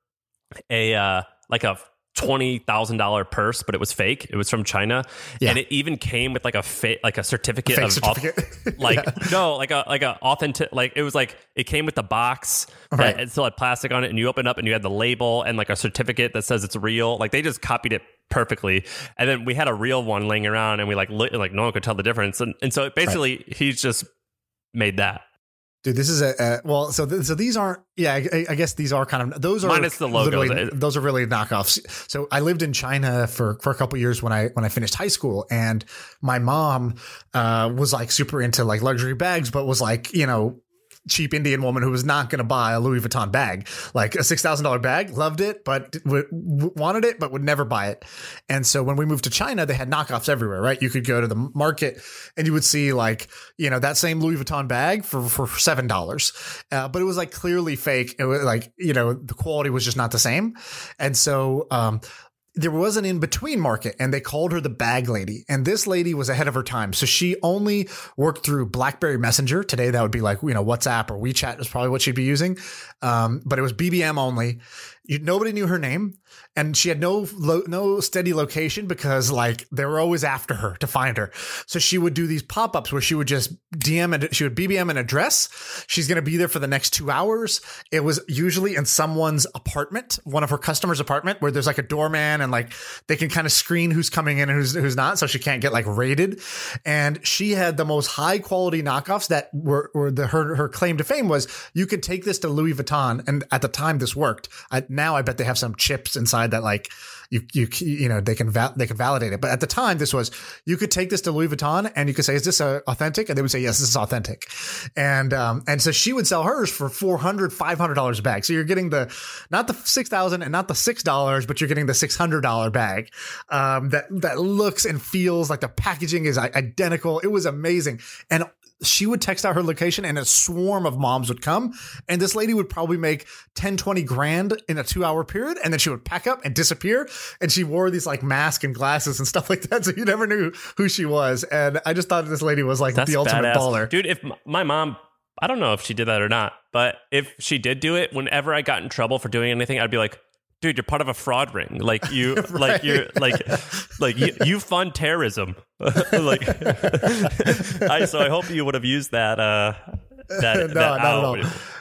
a uh, like a twenty thousand dollars purse, but it was fake. It was from China, Yeah. and it even came with like a fake, like a certificate Fake of certificate. auth- like Yeah. no, like a like a authentic, like it was like it came with the box that Right. it still had plastic on it, and you open it up and you had the label and like a certificate that says it's real. Like they just copied it perfectly, and then we had a real one laying around, and we like look, like no one could tell the difference, and and so basically he's just made that. Dude, this is a, a well. So, th- so these aren't. Yeah, I, I guess these are kind of those are Minus the logos. literally- Those are really knockoffs. So, I lived in China for for a couple of years when I when I finished high school, and my mom uh, was like super into like luxury bags, but was like you know. cheap Indian woman who was not going to buy a Louis Vuitton bag, like a six thousand dollars bag, loved it, but w- w- wanted it, but would never buy it. And so when we moved to China, they had knockoffs everywhere, right? You could go to the market and you would see like, you know, that same Louis Vuitton bag for, for seven dollars. Uh, but it was like clearly fake. It was like, you know, the quality was just not the same. And so, um, there was an in-between market and they called her the bag lady. And this lady was ahead of her time. So she only worked through BlackBerry Messenger. Today, that would be like, you know, WhatsApp or WeChat is probably what she'd be using. Um, but it was B B M only. You, nobody knew her name. And she had no lo- no steady location because like they were always after her to find her. So she would do these pop-ups where she would just D M and she would B B M an address. She's going to be there for the next two hours. It was usually in someone's apartment, one of her customers' apartment, where there's like a doorman and like they can kind of screen who's coming in and who's who's not, so she can't get like raided. And she had the most high quality knockoffs that were, were the her her claim to fame was you could take this to Louis Vuitton, and at the time this worked. I, now I bet they have some chips inside that like you you you know they can va- they can validate it, but at the time this was you could take this to Louis Vuitton and you could say, is this a authentic? And they would say, yes, this is authentic. And um and so she would sell hers for four hundred, five hundred dollars a bag. So you're getting the not the six thousand and not the six dollars, but you're getting the six hundred dollars bag um that that looks and feels like the packaging is identical. It was amazing. And she would text out her location and a swarm of moms would come. And this lady would probably make ten, twenty grand in a two hour period. And then she would pack up and disappear. And she wore these like mask and glasses and stuff like that. So you never knew who she was. And I just thought this lady was like That's the ultimate badass. baller. Dude, if m- my mom, I don't know if she did that or not, but if she did do it, whenever I got in trouble for doing anything, I'd be like, dude, you're part of a fraud ring. Like you, Right. like you're like, like you, you fund terrorism. like, I, so I hope you would have used that, uh, that, No, that not at out. all.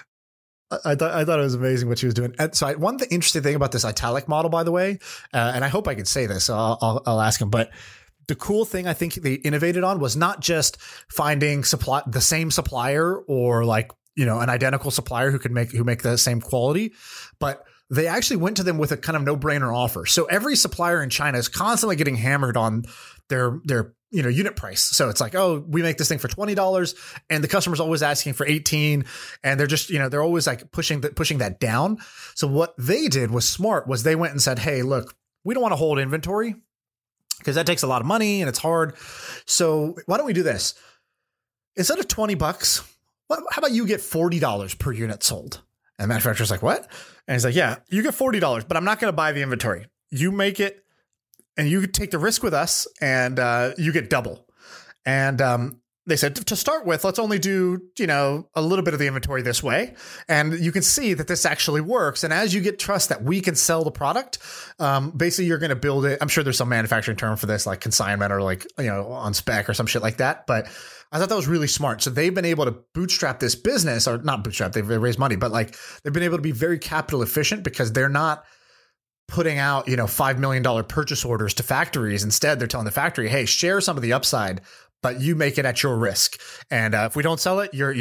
I thought I thought it was amazing what she was doing. And so I, one th- interesting thing about this italic model, by the way, uh, and I hope I can say this, so I'll, I'll, I'll ask him. But the cool thing I think they innovated on was not just finding supply the same supplier or like you know an identical supplier who could make who make the same quality, but they actually went to them with a kind of no-brainer offer. So every supplier in China is constantly getting hammered on their their you know unit price. So it's like, oh, we make this thing for twenty dollars, and the customer's always asking for eighteen, and they're just you know they're always like pushing the, pushing that down. So what they did was smart. Was they went and said, hey, look, we don't want to hold inventory because that takes a lot of money and it's hard. So why don't we do this? Instead of twenty bucks, what, how about you get forty dollars per unit sold? And the manufacturer's like, what? And he's like, yeah, you get forty dollars, but I'm not going to buy the inventory. You make it and you take the risk with us and uh, you get double. And um, they said, to start with, let's only do, you know, a little bit of the inventory this way. And you can see that this actually works. And as you get trust that we can sell the product, um, basically you're going to build it. I'm sure there's some manufacturing term for this, like consignment or like, you know, on spec or some shit like that. But I thought that was really smart. So they've been able to bootstrap this business, or not bootstrap, they've raised money, but like they've been able to be very capital efficient because they're not putting out, you know, five million dollars purchase orders to factories. Instead, they're telling the factory, hey, share some of the upside, but you make it at your risk. And uh, if we don't sell it, you're you're out.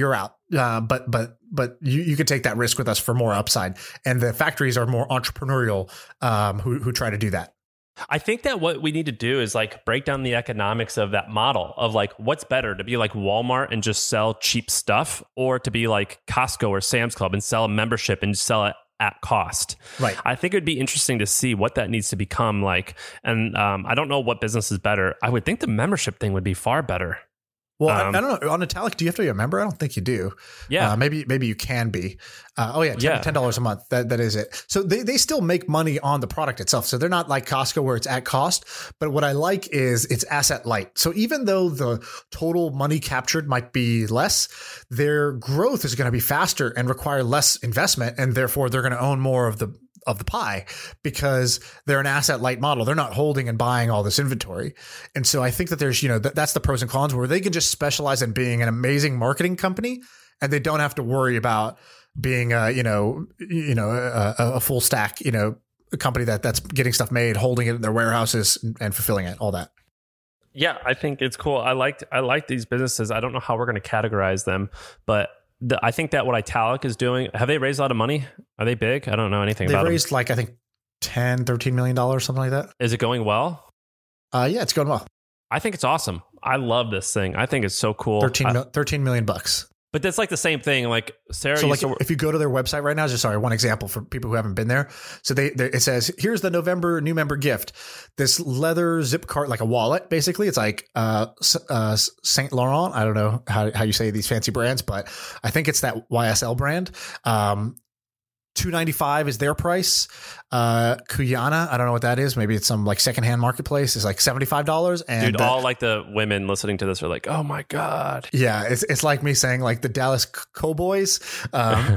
Uh, but but but you, you could take that risk with us for more upside. And the factories are more entrepreneurial um, who who try to do that. I think that what we need to do is like break down the economics of that model of like what's better, to be like Walmart and just sell cheap stuff, or to be like Costco or Sam's Club and sell a membership and sell it at cost. Right. I think it'd be interesting to see what that needs to become like. And um, I don't know what business is better. I would think the membership thing would be far better. Well, Um, I, I don't know. On Italic, do you have to be a member? I don't think you do. Yeah. Uh, maybe maybe you can be. Uh, oh, yeah. Yeah. ten dollars a month. That That is it. So they, they still make money on the product itself. So they're not like Costco where it's at cost. But what I like is it's asset light. So even though the total money captured might be less, their growth is going to be faster and require less investment. And therefore, they're going to own more of the of the pie because they're an asset light model. They're not holding and buying all this inventory. And so I think that there's, you know, th- that's the pros and cons where they can just specialize in being an amazing marketing company and they don't have to worry about being a, you know, you know, a, a full stack, you know, a company that that's getting stuff made, holding it in their warehouses and, and fulfilling it, all that. Yeah, I think it's cool. I liked I like these businesses. I don't know how we're going to categorize them, but the, I think that what Italic is doing, have they raised a lot of money? Are they big? I don't know anything They about raised them. like, I think ten, thirteen million dollars, something like that. Is it going well? Uh, yeah, it's going well. I think it's awesome. I love this thing. I think it's so cool. thirteen, I- mil- thirteen million bucks. but that's like the same thing. Like Sarah So used like to, if you go to their website right now, just sorry, one example for people who haven't been there. So they, they it says, here's the November new member gift. This leather zip cart, like a wallet, basically. It's like uh, uh, Saint Laurent. I don't know how, how you say these fancy brands, but I think it's that Y S L brand. Um, two ninety-five is their price. Uh, Kuyana, I don't know what that is. Maybe it's some like secondhand marketplace. Is like seventy-five dollars. And dude, the- all like the women listening to this are like, oh my God. Yeah, it's it's like me saying like the Dallas Cowboys. Um,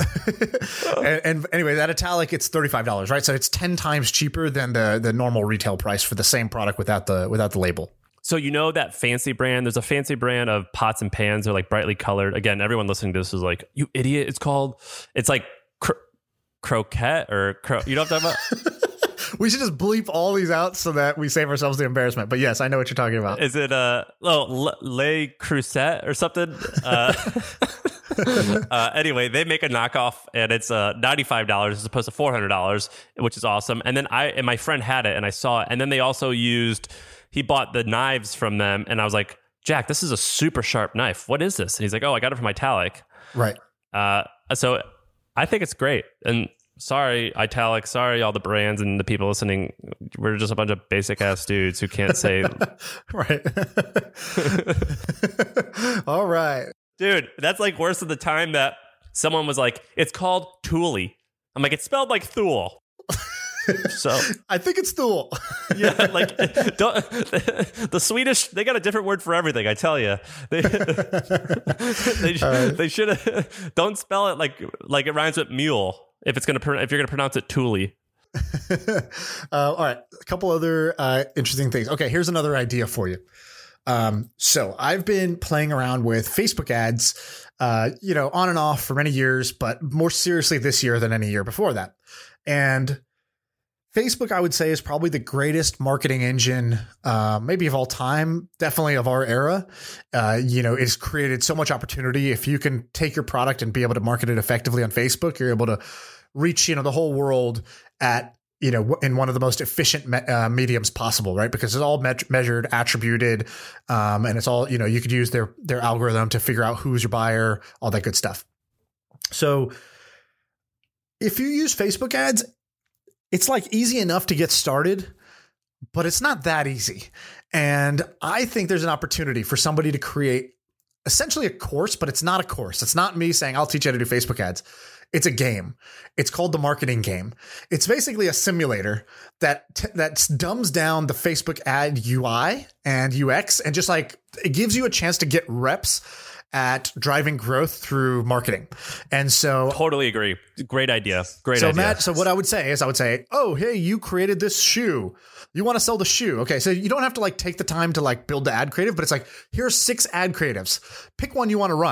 and, and anyway, that Italic, it's thirty-five dollars, right? So it's ten times cheaper than the the normal retail price for the same product without the without the label. So you know that fancy brand? There's a fancy brand of pots and pans. They're like brightly colored. Again, everyone listening to this is like, you idiot. It's called, it's like cro- croquette or cro- you know what I'm talking about? We should just bleep all these out so that we save ourselves the embarrassment. But yes, I know what you're talking about. Is it uh oh Le Creuset or something? Uh, uh, anyway, they make a knockoff and it's uh ninety-five dollars as opposed to four hundred dollars, which is awesome. And then I and my friend had it and I saw it. And then they also used, he bought the knives from them and I was like, Jack, this is a super sharp knife. What is this? And he's like, oh, I got it from Italic. Right. Uh, so I think it's great. And sorry, Italic, sorry, all the brands and the people listening. We're just a bunch of basic ass dudes who can't say. Right. All right. Dude, that's like worse than the time that someone was like, it's called Thule. I'm like, it's spelled like Thule. So I think it's Thule. yeah, like don't, the Swedish, they got a different word for everything. I tell you, they they, Uh, they should have don't spell it like like it rhymes with mule. If it's gonna if you're gonna pronounce it Thule. uh, all right. A couple other uh, interesting things. Okay, here's another idea for you. Um, so I've been playing around with Facebook ads, uh, you know, on and off for many years, but more seriously this year than any year before that. And Facebook, I would say, is probably the greatest marketing engine, uh, maybe of all time, definitely of our era. Uh, you know, it's created so much opportunity. If you can take your product and be able to market it effectively on Facebook, you're able to reach, you know, the whole world at, you know, in one of the most efficient me- uh, mediums possible, right? Because it's all me- measured, attributed, um, and it's all, you know, you could use their their algorithm to figure out who's your buyer, all that good stuff. So if you use Facebook ads, it's like easy enough to get started, but it's not that easy. And I think there's an opportunity for somebody to create essentially a course, but it's not a course. It's not me saying, I'll teach you how to do Facebook ads. It's a game. It's called the Marketing Game. It's basically a simulator that t- that dumbs down the Facebook ad U I and U X and just like it gives you a chance to get reps at driving growth through marketing. And so Totally agree. Great idea. Great so idea. Matt, so what I would say is I would say, oh, hey, you created this shoe. You want to sell the shoe. Okay. So you don't have to like take the time to like build the ad creative, but it's like, here's six ad creatives. Pick one you want to run.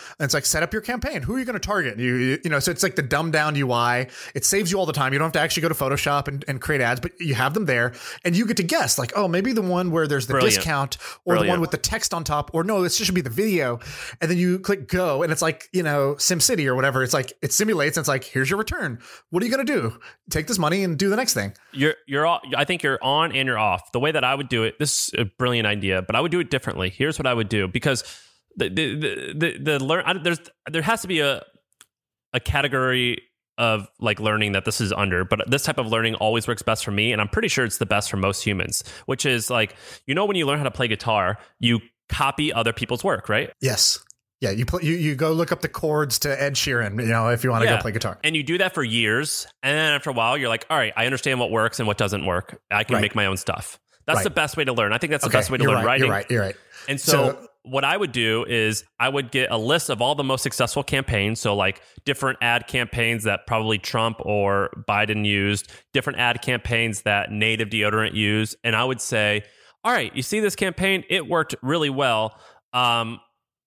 And it's like, set up your campaign. Who are you going to target? You, you, you know, so it's like the dumbed down U I. It saves you all the time. You don't have to actually go to Photoshop and, and create ads, but you have them there and you get to guess like, oh, maybe the one where there's the Brilliant. discount or Brilliant. the one with the text on top, or no, this just should be the video. And then you click go and it's like, you know, SimCity or whatever. It's like, it simulates and it's like, here's your return. What are you going to do? Take this money and do the next thing. You're you're all, I think you're on and you're off. The way that I would do it, this is a brilliant idea, but I would do it differently. Here's what I would do, because the the the, the, the learn I, there's there has to be a a category of like learning that this is under, but this type of learning always works best for me, and I'm pretty sure it's the best for most humans, which is like, you know, when you learn how to play guitar, you copy other people's work, right? Yes. Yeah, you play, you you go look up the chords to Ed Sheeran, you know, if you want to Yeah. go play guitar. And you do that for years, and then after a while, you're like, all right, I understand what works and what doesn't work. I can Right. make my own stuff. That's Right. the best way to learn. I think that's the Okay, best way to you're learn right, writing. You're right. You're right. And so, So- what I would do is I would get a list of all the most successful campaigns. So like different ad campaigns that probably Trump or Biden used, different ad campaigns that Native Deodorant used. And I would say, all right, you see this campaign? It worked really well. Um,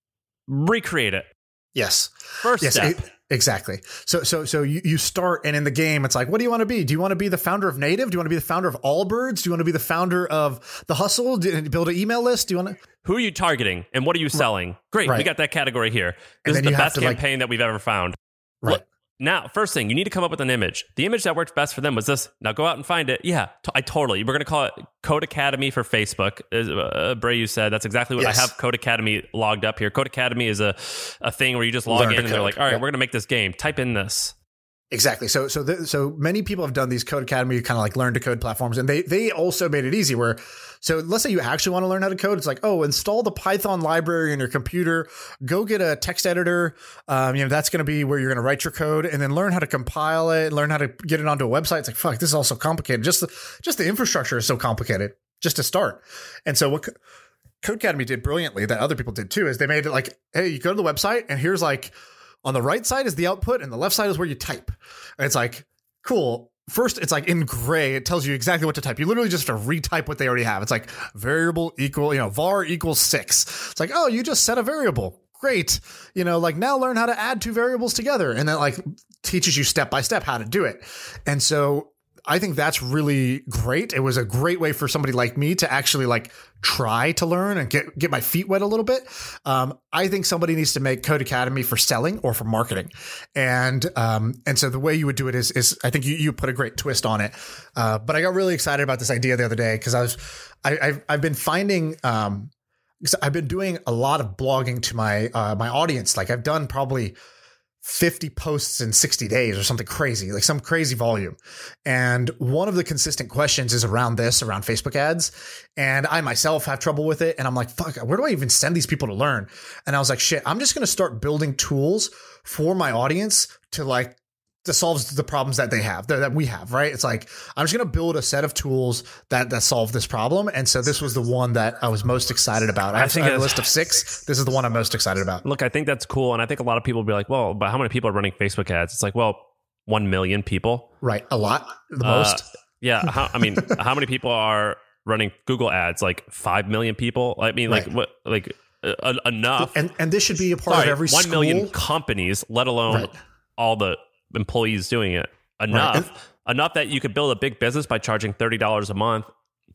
recreate it. Yes. First Yes, step. it- exactly. So, so, so you, you start, and in the game, it's like, what do you want to be? Do you want to be the founder of Native? Do you want to be the founder of Allbirds? Do you want to be the founder of The Hustle? Do you build an email list? Do you want to? Who are you targeting and what are you selling? Great. We Right. got that category here. And This is then the you have best to, like- campaign that we've ever found. Right. Look, now, first thing, you need to come up with an image. The image that worked best for them was this. Now go out and find it. Yeah, t- I totally. We're going to call it Code Academy for Facebook. As uh, Bray, you said, that's exactly what Yes. I have Code Academy logged up here. Code Academy is a, a thing where you just log Learn in to and they're code. like, all right, Yeah. we're going to make this game. Type in this. Exactly. So, so, the, so many people have done these Code Academy kind of like learn to code platforms, and they they also made it easy. Where, so let's say you actually want to learn how to code, it's like, oh, install the Python library on your computer, go get a text editor. Um, you know, that's going to be where you're going to write your code, and then learn how to compile it, learn how to get it onto a website. It's like, fuck, this is all so complicated. Just the, just the infrastructure is so complicated just to start. And so what Code Academy did brilliantly that other people did too is they made it like, hey, you go to the website, and here's like, on the right side is the output and the left side is where you type. And it's like, cool. First, it's like in gray. It tells you exactly what to type. You literally just have to retype what they already have. It's like variable equal, you know, var equals six. It's like, oh, you just set a variable. Great. You know, like now learn how to add two variables together. And then like teaches you step by step how to do it. And so I think that's really great. It was a great way for somebody like me to actually like try to learn and get, get my feet wet a little bit. Um, I think somebody needs to make Code Academy for selling or for marketing. And, um, and so the way you would do it is, is I think you, you put a great twist on it. Uh, but I got really excited about this idea the other day because I was, I, I've, I've been finding, um, because I've been doing a lot of blogging to my, uh, my audience. Like I've done probably fifty posts in sixty days or something crazy, like some crazy volume. And one of the consistent questions is around this, around Facebook ads. And I myself have trouble with it. And I'm like, fuck, where do I even send these people to learn? And I was like, shit, I'm just going to start building tools for my audience to like, to solve the problems that they have, that, that we have, right? It's like, I'm just going to build a set of tools that, that solve this problem. And so this was the one that I was most excited about. I, have, think I have a it's- list of six. This is the one I'm most excited about. Look, I think that's cool. And I think a lot of people will be like, well, but how many people are running Facebook ads? It's like, well, one million people. Right. A lot, the Uh, most. yeah. How, I mean, how many people are running Google ads? Like five million people? I mean, like Right. what, like uh, enough. And and this should be a part Sorry, of every one school. million companies, let alone Right. all the employees doing it. Enough, Right. enough that you could build a big business by charging thirty dollars a month.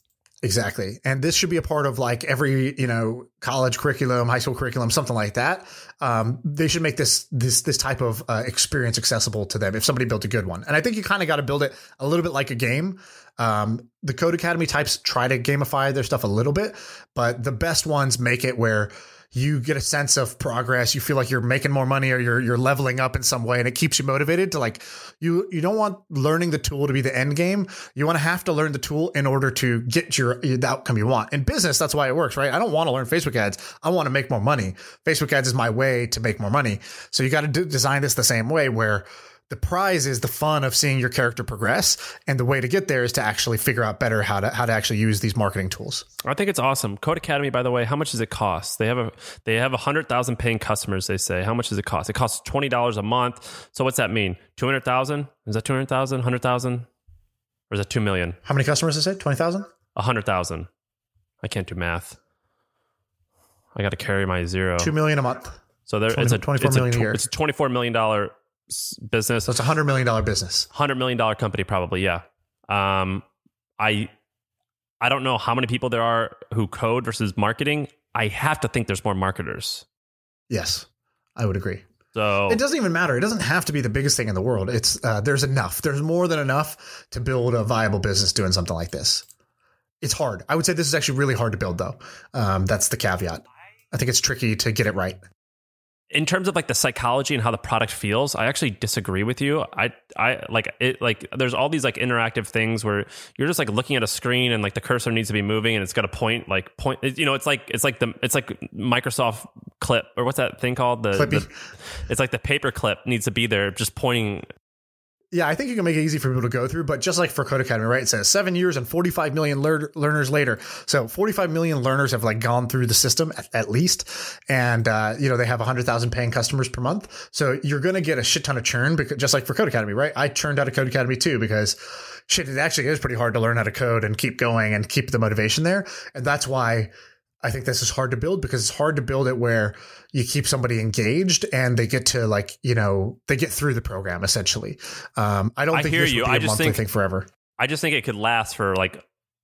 Exactly. And this should be a part of like every, you know, college curriculum, high school curriculum, something like that. Um, they should make this, this, this type of uh, experience accessible to them if somebody built a good one. And I think you kind of got to build it a little bit like a game. Um, the Code Academy types try to gamify their stuff a little bit, but the best ones make it where you get a sense of progress. You feel like you're making more money or you're, you're leveling up in some way, and it keeps you motivated to like, you, you don't want learning the tool to be the end game. You want to have to learn the tool in order to get your, the outcome you want. In business, that's why it works, right? I don't want to learn Facebook ads. I want to make more money. Facebook ads is my way to make more money. So you got to do, design this the same way, where the prize is the fun of seeing your character progress. And the way to get there is to actually figure out better how to, how to actually use these marketing tools. I think it's awesome. Code Academy, by the way, how much does it cost? They have a they have a hundred thousand paying customers. They say, how much does it cost? It costs twenty dollars a month. So what's that mean? Two hundred thousand? Is that two hundred thousand? Hundred thousand? Or is that two million? How many customers is it? twenty thousand? A hundred thousand. I can't do math. I got to carry my zero. two million a month. So there, twenty, it's a twenty-four it's million a, a year. It's a twenty-four million dollars business. So it's a hundred million dollar business. Hundred million dollar company, probably. Yeah. Um, I I don't know how many people there are who code versus marketing. I have to think there's more marketers. Yes, I would agree. So it doesn't even matter. It doesn't have to be the biggest thing in the world. It's uh, there's enough. There's more than enough to build a viable business doing something like this. It's hard. I would say this is actually really hard to build, though. Um, that's the caveat. I think it's tricky to get it right. In terms of like the psychology and how the product feels, I actually disagree with you. I, I like it, like there's all these like interactive things where you're just like looking at a screen and like the cursor needs to be moving and it's got a point, like point, you know, it's like, it's like the, it's like Microsoft Clip or what's that thing called? The, the it's like the paper clip needs to be there just pointing. Yeah, I think you can make it easy for people to go through, but just like for Codecademy, right? It says seven years and forty-five million lear- learners later. So forty-five million learners have like gone through the system at, at least. And, uh, you know, they have one hundred thousand paying customers per month. So you're going to get a shit ton of churn, because just like for Codecademy, right? I churned out of Codecademy too, because shit, it actually is pretty hard to learn how to code and keep going and keep the motivation there. And that's why I think this is hard to build, because it's hard to build it where you keep somebody engaged and they get to like, you know, they get through the program essentially. Um, I don't I think hear this you. would be I a just monthly think, thing forever. I just think it could last for like,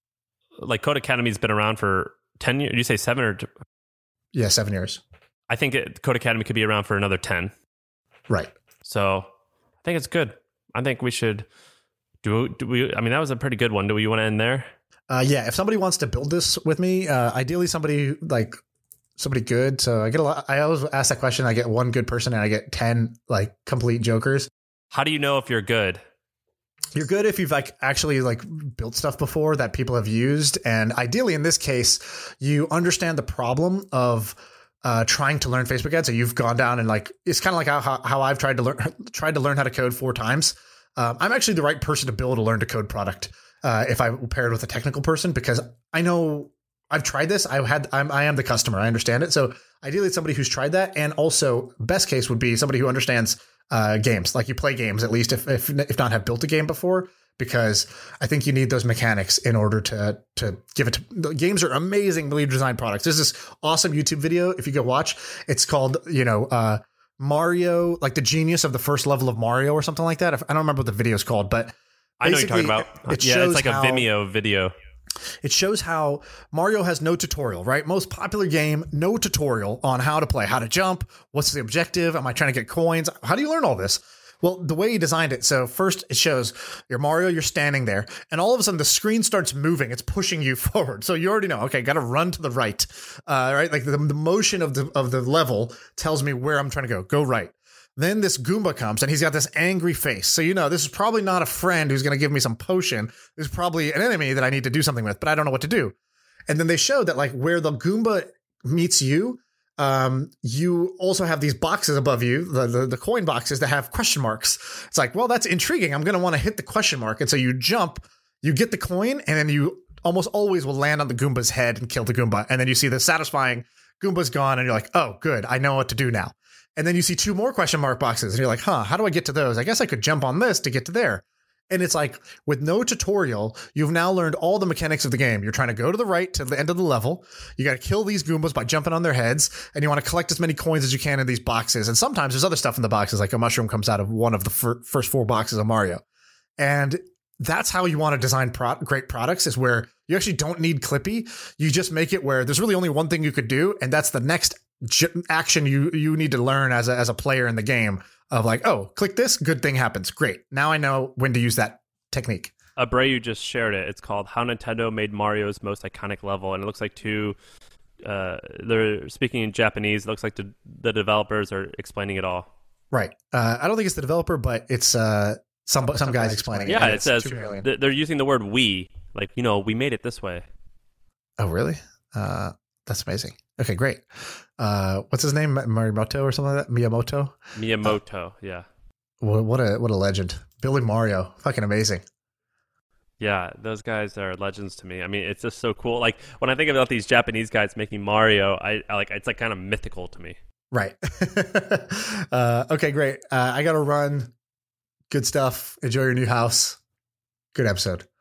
like Codecademy's been around for ten years. Did you say seven or? Yeah, seven years. I think it, Codecademy could be around for another ten. Right. So I think it's good. I think we should do, do we, I mean, that was a pretty good one. Do we want to end there? Uh, yeah, if somebody wants to build this with me, uh, ideally somebody like somebody good. So I get a lot. I always ask that question. I get one good person and I get ten like complete jokers. How do you know if you're good? You're good if you've like actually like built stuff before that people have used, and ideally in this case, you understand the problem of uh, trying to learn Facebook ads. So you've gone down and like it's kind of like how how I've tried to learn tried to learn how to code four times. Um, I'm actually the right person to build a learn to code product. Uh, if I paired with a technical person, because I know I've tried this. I had I'm, I am the customer. I understand it. So ideally, it's somebody who's tried that, and also best case would be somebody who understands uh, games. Like you play games at least, if if if not have built a game before, because I think you need those mechanics in order to to give it. To, the games are amazingly designed products. There's this awesome YouTube video if you go watch. It's called you know. Uh, Mario, like the genius of the first level of Mario or something like that. I don't remember what the video is called, but I know what you're talking about. It yeah, shows it's like how, a Vimeo video. It shows how Mario has no tutorial, right? Most popular game, no tutorial on how to play, how to jump, what's the objective, am I trying to get coins? How do you learn all this? Well, the way he designed it, so first it shows you're Mario, you're standing there, and all of a sudden the screen starts moving. It's pushing you forward. So you already know, okay, got to run to the right, uh, right? Like the, the motion of the of the level tells me where I'm trying to go. Go right. Then this Goomba comes and he's got this angry face. So, you know, this is probably not a friend who's going to give me some potion. This is probably an enemy that I need to do something with, but I don't know what to do. And then they showed that like where the Goomba meets you, um, you also have these boxes above you, the, the, the coin boxes that have question marks. It's like, well, that's intriguing. I'm going to want to hit the question mark. And so you jump, you get the coin, and then you almost always will land on the Goomba's head and kill the Goomba. And then you see the satisfying Goomba's gone and you're like, oh, good. I know what to do now. And then you see two more question mark boxes and you're like, huh, how do I get to those? I guess I could jump on this to get to there. And it's like, with no tutorial, you've now learned all the mechanics of the game. You're trying to go to the right to the end of the level. You got to kill these Goombas by jumping on their heads, and you want to collect as many coins as you can in these boxes. And sometimes there's other stuff in the boxes, like a mushroom comes out of one of the fir- first four boxes of Mario. And that's how you want to design pro- great products, is where you actually don't need Clippy. You just make it where there's really only one thing you could do, and that's the next j- action you you need to learn as a, as a player in the game. Of like, oh, click this, good thing happens. Great. Now I know when to use that technique. Abreu just shared it. It's called How Nintendo Made Mario's Most Iconic Level. And it looks like two, uh, they're speaking in Japanese. It looks like the, the developers are explaining it all. Right. Uh, I don't think it's the developer, but it's uh, some, some, some guys, guys explaining yeah, it. Yeah, it says they're using the word we. Like, you know, we made it this way. Oh, really? Uh, that's amazing. Okay, great. Uh, what's his name? Miyamoto or something like that? Miyamoto? Miyamoto, uh, yeah. What, what a what a legend. Billy Mario. Fucking amazing. Yeah, those guys are legends to me. I mean, it's just so cool. Like, when I think about these Japanese guys making Mario, I, I like it's like kind of mythical to me. Right. uh, okay, great. Uh, I got to run. Good stuff. Enjoy your new house. Good episode.